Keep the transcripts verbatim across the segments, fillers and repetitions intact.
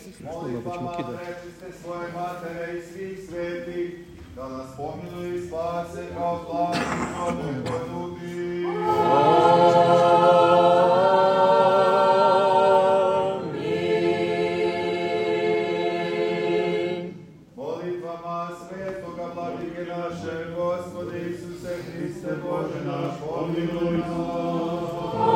Molitvama prečiste svoje matere i svih svetih, da nas pomiluju i spase kao slavni rodoj poljubi. Amin. Molitvama svetoga vladike naše, Gospode Isuse Hriste, Bože naš, pomiluj nas.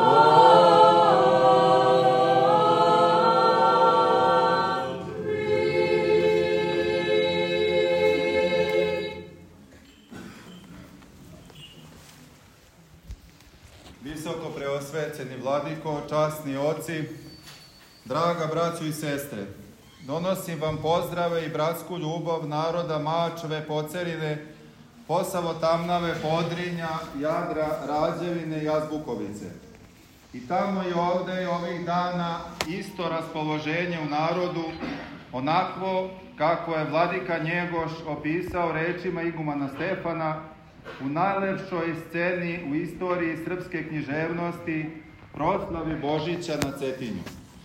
Visoko preosvećeni vladiko, časni oci, draga braćo i sestre, donosim vam pozdrave i bratsku ljubav naroda Mačve, Pocerine, Posavo Tamnave, Podrinja, Jadra, Rađevine i Azbukovice. I tamo i ovde i ovih dana isto raspoloženje u narodu, onakvo kako je vladika Njegoš opisao rečima igumana Stefana u najlepšoj sceni u istoriji srpske književnosti, proslavi Božića na Cetinju.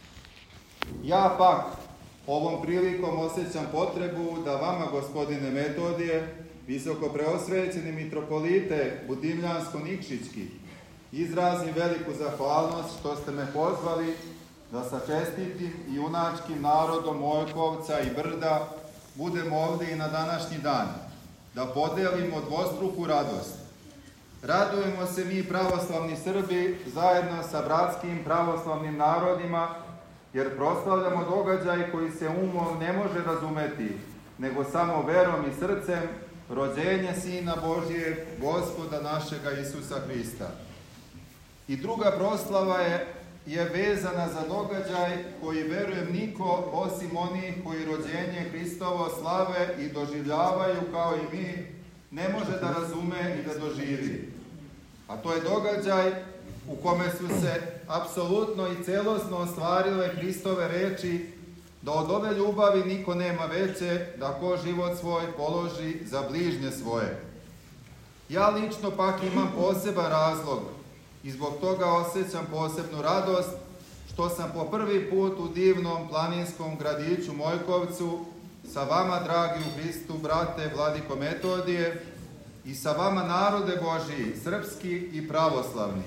Ja pak ovom prilikom osjećam potrebu da vama, gospodine Metodije, visoko preosvećeni mitropolite Budimljansko-Nikšićki, izrazim veliku zahvalnost što ste me pozvali da sa čestitim i junačkim narodom Mojkovca i Brda budemo ovde i na današnji dan, da podelimo dvostruku radost. Radujemo se mi pravoslavni Srbi zajedno sa bratskim pravoslavnim narodima, jer proslavljamo događaj koji se umom ne može razumeti, nego samo verom i srcem, rođenje Sina Božijeg, Gospoda našega Isusa Hrista. I druga proslava je, je vezana za događaj koji, verujem, niko osim onih koji rođenje Hristovo slave i doživljavaju kao i mi, ne može da razume i da doživi. A to je događaj u kome su se apsolutno i celosno ostvarile Hristove reči da od ove ljubavi niko nema veće, da ko život svoj položi za bližnje svoje. Ja lično pak imam poseban razlog i zbog toga osjećam posebnu radost što sam po prvi put u divnom planinskom gradiću Mojkovcu sa vama, dragi u Hristu, brate vladiko Metodije, i sa vama, narode Božiji, srpski i pravoslavni.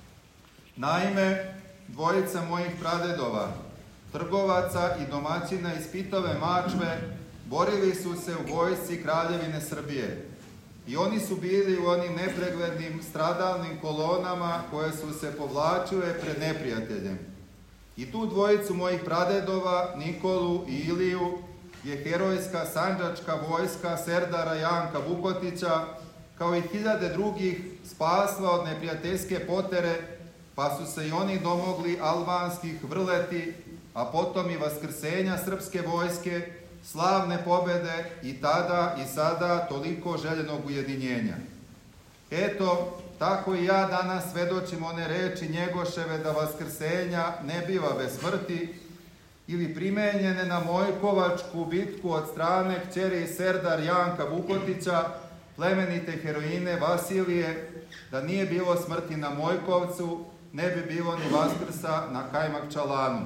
Naime, dvojica mojih pradedova, trgovaca i domaćina iz Pitove Mačve, borili su se u vojsci Kraljevine Srbije. I oni su bili u onim nepreglednim stradalnim kolonama koje su se povlačile pred neprijateljem. I tu dvojicu mojih pradedova, Nikolu i Iliju, je herojska sandžačka vojska serdara Janka Vukotića, kao i hiljade drugih, spasla od neprijateljske potere, pa su se i oni domogli albanskih vrleti, a potom i vaskrsenja srpske vojske, slavne pobede i tada i sada toliko željenog ujedinjenja. Eto, tako i ja danas svedočim one reči Njegoševe da vaskrsenja ne biva bez smrti, ili primenjene na Mojkovačku bitku od strane kćeri serdar Janka Vukotića, plemenite heroine Vasilije, da nije bilo smrti na Mojkovcu, ne bi bilo ni vaskrsa na Kajmakčalanu.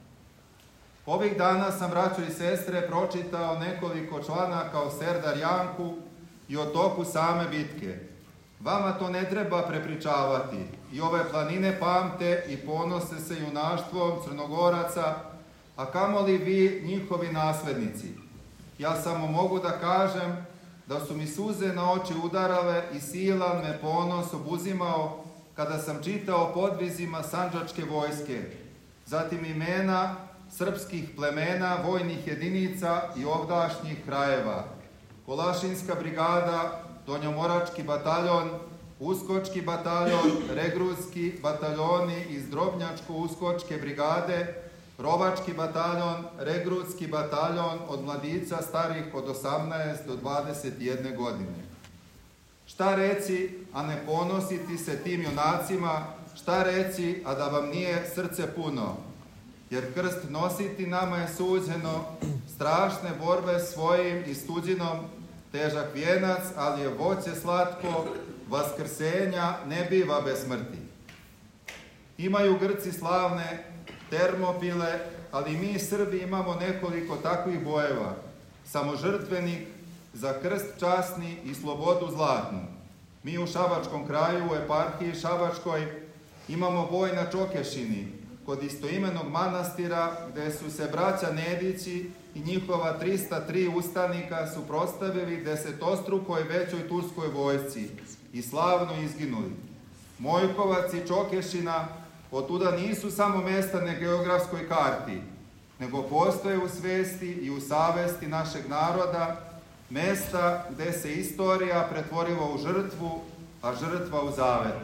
Ovih dana sam, braćo i sestre, pročitao nekoliko članaka o serdar Janku i o toku same bitke. Vama to ne treba prepričavati. I ove planine pamte i ponose se junaštvom Crnogoraca, a kamoli vi, njihovi naslednici. Ja samo mogu da kažem da su mi suze na oči udarale i silan me ponos obuzimao kada sam čitao o podvizima sandžačke vojske, zatim imena srpskih plemena, vojnih jedinica i ovdašnjih krajeva. Kolašinska brigada, Donjomorački bataljon, Uskočki bataljon, Regrutski bataljoni iz Drobnjačko-Uskočke brigade, Rovački bataljon, Regrutski bataljon od mladica starih od osamnaest do dvadeset jedne godine. Šta reci, a ne ponositi se tim junacima, šta reci, a da vam nije srce puno? Jer krst nositi nama je suđeno, strašne borbe svojim i s tuđinom, težak vijenac, ali je voće slatko, vaskrsenja ne biva bez smrti. Imaju Grci slavne Termopile, ali mi Srbi imamo nekoliko takvih bojeva. Samožrtvenik, za krst časni i slobodu zlatnu. Mi u Šabačkom kraju, u eparhiji Šabačkoj, imamo boj na Čokešini, kod istoimenog manastira, gde su se braća Nedići i njihova trista tri ustanika suprotstavili desetostrukoj većoj turskoj vojsci i slavno izginuli. Mojkovac i Čokešina otuda nisu samo mesta na geografskoj karti, nego postoje u svesti i u savesti našeg naroda, mesta gde se istorija pretvorila u žrtvu, a žrtva u zavet.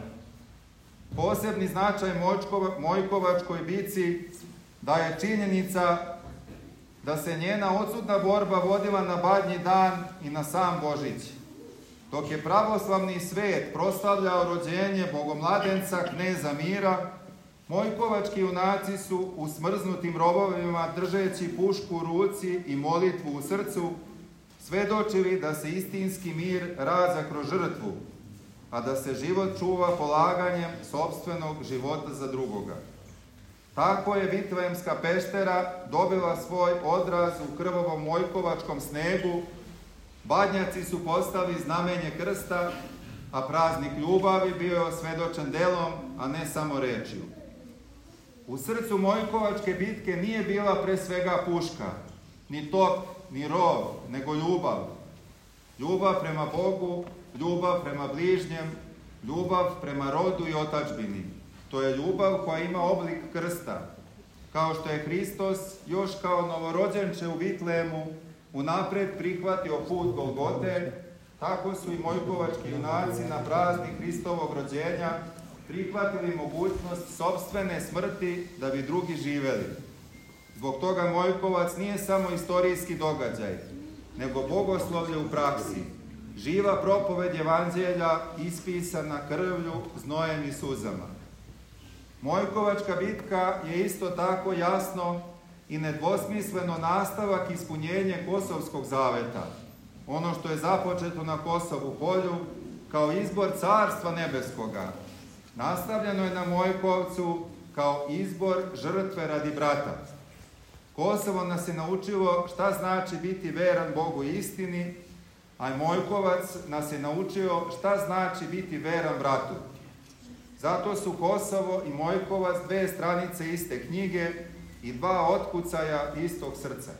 Posebni značaj Mojkovačkoj bici daje činjenica da se njena odsutna borba vodila na Badnji dan i na sam Božić, dok je pravoslavni svet proslavljao rođenje bogomladenca kneza Mira. Mojkovački junaci su u smrznutim rovovima, držeći pušku u ruci i molitvu u srcu, svedočili da se istinski mir rađa kroz žrtvu, a da se život čuva polaganjem sopstvenog života za drugoga. Tako je Vitlejemska peštera dobila svoj odraz u krvavom mojkovačkom snegu, Badnjaci su postali znamenje krsta, a praznik ljubavi bio je osvedočen delom, a ne samo rečju. U srcu Mojkovačke bitke nije bila pre svega puška, ni top, ni rov, nego ljubav. Ljubav prema Bogu, ljubav prema bližnjem, ljubav prema rodu i otadžbini. To je ljubav koja ima oblik krsta. Kao što je Hristos još kao novorođenče u Vitlejemu unapred prihvatio put Golgote, tako su i Mojkovački junaci na praznik Hristovog rođenja prihvatili mogućnost sopstvene smrti da bi drugi živeli. Zbog toga Mojkovac nije samo istorijski događaj, nego bogoslovlje u praksi, živa propoved evanđelja ispisana krvlju, znojem i suzama. Mojkovačka bitka je isto tako jasno i nedvosmisleno nastavak ispunjenja Kosovskog zaveta, ono što je započeto na Kosovu polju kao izbor Carstva nebeskoga, nastavljeno je na Mojkovcu kao izbor žrtve radi brata. Kosovo nas je naučilo šta znači biti veran Bogu i istini, a Mojkovac nas je naučio šta znači biti veran bratu. Zato su Kosovo i Mojkovac dve stranice iste knjige i dva otkucaja istog srca.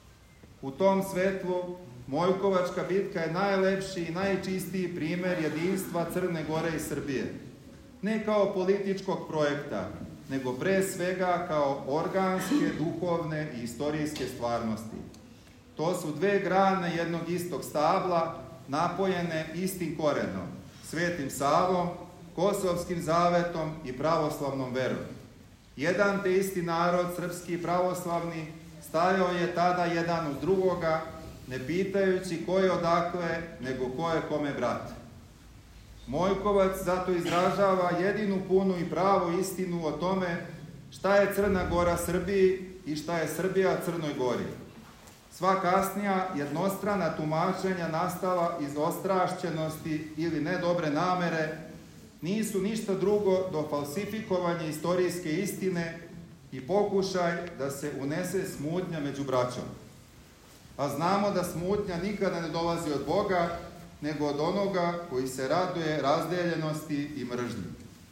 U tom svetlu Mojkovačka bitka je najlepši i najčistiji primer jedinstva Crne Gore i Srbije. Ne kao političkog projekta, nego pre svega kao organske, duhovne i istorijske stvarnosti. To su dve grane jednog istog stabla, napojene istim korenom, Svetim Savom, Kosovskim zavetom i pravoslavnom verom. Jedan te isti narod, srpski i pravoslavni, stajao je tada jedan uz drugoga, ne pitajući ko je odakle, nego ko je kome brat. Mojkovac zato izražava jedinu punu i pravu istinu o tome šta je Crna Gora Srbiji i šta je Srbija Crnoj Gori. Sva kasnija jednostrana tumačenja nastala iz ostrašćenosti ili nedobre namere nisu ništa drugo do falsifikovanja istorijske istine i pokušaj da se unese smutnja među braćom. A znamo da smutnja nikada ne dolazi od Boga, nego od onoga koji se raduje razdeljenosti i mržnji.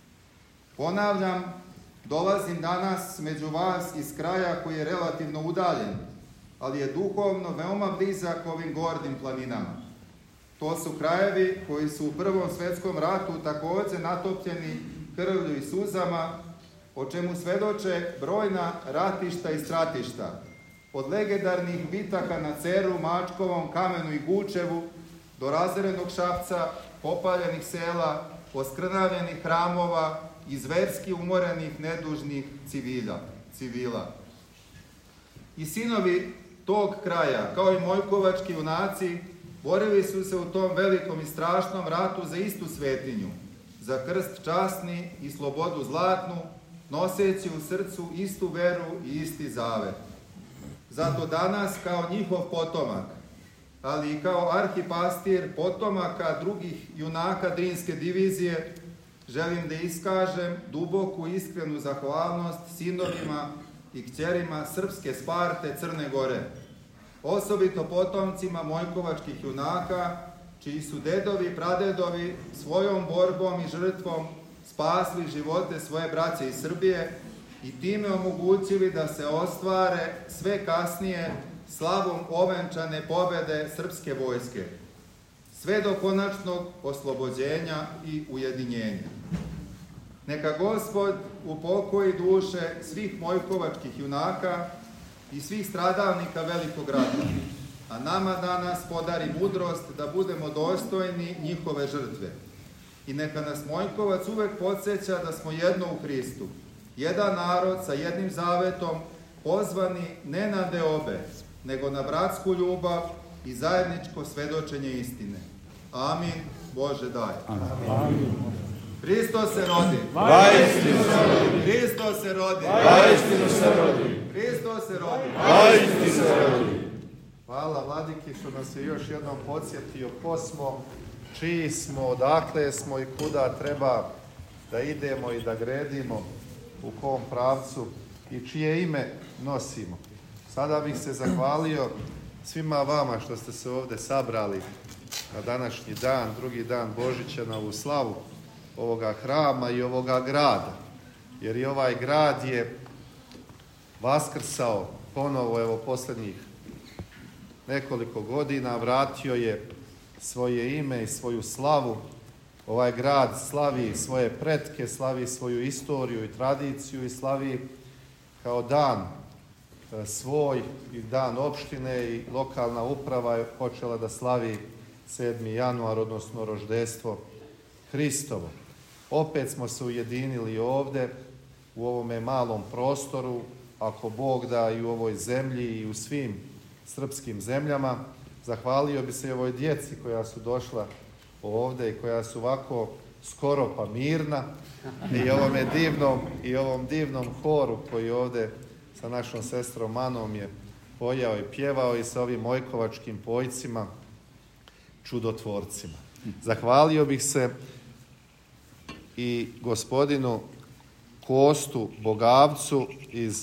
Ponavljam, dolazim danas među vas iz kraja koji je relativno udaljen, ali je duhovno veoma blizak ovim gornjim planinama. To su krajevi koji su u Prvom svetskom ratu takođe natopljeni krvlju i suzama, o čemu svedoče brojna ratišta i stratišta, od legendarnih bitaka na Ceru, Mačkovom, Kamenu i Gučevu, do razorenog Šapca, popaljenih sela, oskrnavljenih hramova i zverski umorenih nedužnih civila. civila. I sinovi tog kraja, kao i Mojkovački junaci, borili su se u tom velikom i strašnom ratu za istu svetinju, za krst časni i slobodu zlatnu, noseći u srcu istu veru i isti zavet. Zato danas, kao njihov potomak, ali i kao arhipastir potomaka drugih junaka Drinske divizije, želim da iskažem duboku iskrenu zahvalnost sinovima i kćerima srpske Sparte Crne Gore, osobito potomcima Mojkovačkih junaka, čiji su dedovi i pradedovi svojom borbom i žrtvom spasli živote svoje braće iz Srbije i time omogućili da se ostvare sve kasnije slavom ovenčane pobede srpske vojske, sve do konačnog oslobođenja i ujedinjenja. Neka Gospod upokoji duše svih Mojkovačkih junaka i svih stradalnika Velikog rata, a nama danas podari mudrost da budemo dostojni njihove žrtve. I neka nas Mojkovac uvek podsjeća da smo jedno u Hristu, jedan narod sa jednim zavetom, pozvani ne na deobe, nego na bratsku ljubav i zajedničko svedočenje istine. Amin. Bože daj. Amin. Hristos se rodi. Vaistinu se rodi. Hristos se rodi. Vaistinu se rodi. Hristos se rodi. Vaistinu se rodi. Hvala Vladiki što nas je još jednom podsjetio ko smo, čiji smo, odakle smo i kuda treba da idemo i da gredimo, u kom pravcu i čije ime nosimo. Sada bih se zahvalio svima vama što ste se ovdje sabrali na današnji dan, drugi dan Božića, na ovu slavu ovoga hrama i ovoga grada. Jer i ovaj grad je vaskrsao ponovo, evo, posljednjih nekoliko godina, vratio je svoje ime i svoju slavu. Ovaj grad slavi svoje pretke, slavi svoju istoriju i tradiciju i slavi kao dan svoj i dan opštine i lokalna uprava je počela da slavi sedmi januar, odnosno roždestvo Hristovo. Opet smo se ujedinili ovdje u ovome malom prostoru, ako Bog da, i u ovoj zemlji i u svim srpskim zemljama. Zahvalio bi se i ovoj djeci koja su došla ovdje i koja su ovako skoro pa mirna i ovome divnom, i ovom divnom horu koji ovdje sa našom sestrom Anom je pojao i pjevao i sa ovim mojkovačkim pojcima, čudotvorcima. Zahvalio bih se i gospodinu Kostu Bogavcu iz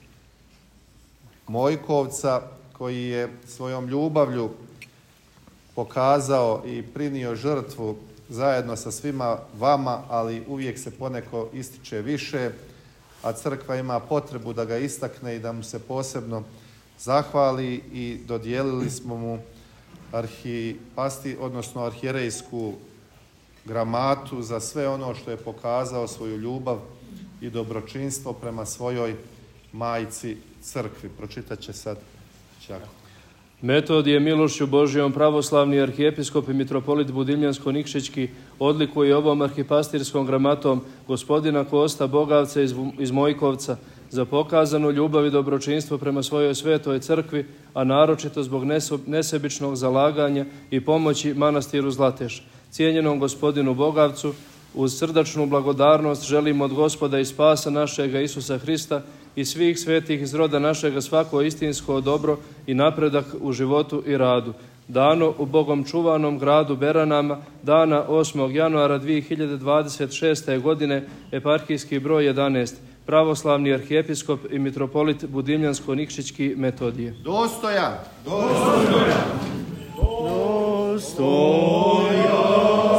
Mojkovca, koji je svojom ljubavlju pokazao i prinio žrtvu zajedno sa svima vama, ali uvijek se poneko ističe više, a crkva ima potrebu da ga istakne i da mu se posebno zahvali i dodijelili smo mu arhipasti, odnosno arhijerejsku gramatu za sve ono što je pokazao svoju ljubav i dobročinstvo prema svojoj majci crkvi. Pročitat će sad Čako. Metodije milošću Božijom pravoslavni arhijepiskop i mitropolit Budimljansko-Nikšićki odlikuje ovom arhipastirskom gramatom gospodina Kosta Bogavca iz, iz Mojkovca za pokazanu ljubav i dobročinstvo prema svojoj svetoj crkvi, a naročito zbog nesebičnog zalaganja i pomoći manastiru Zlateš. Cijenjenom gospodinu Bogavcu uz srdačnu blagodarnost želimo od Gospoda i spasa našega Isusa Hrista i svih svetih iz roda našega svako istinsko dobro i napredak u životu i radu. Dano u Bogom čuvanom gradu Beranama, dana osmog januara dvije hiljade dvadeset šeste. godine, eparhijski broj jedanaest, pravoslavni arhijepiskop i mitropolit Budimljansko-Nikšićki Metodije. Dostojan! Dostojan! Dostojan!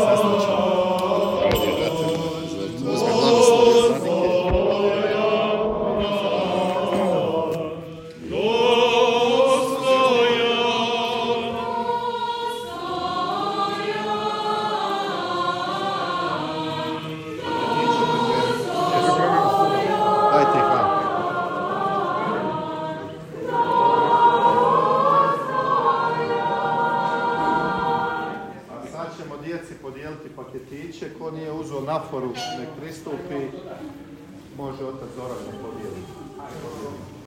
Paketiće, ko nije uzeo naforu nek pristupi, može otac Zoran da podijeli.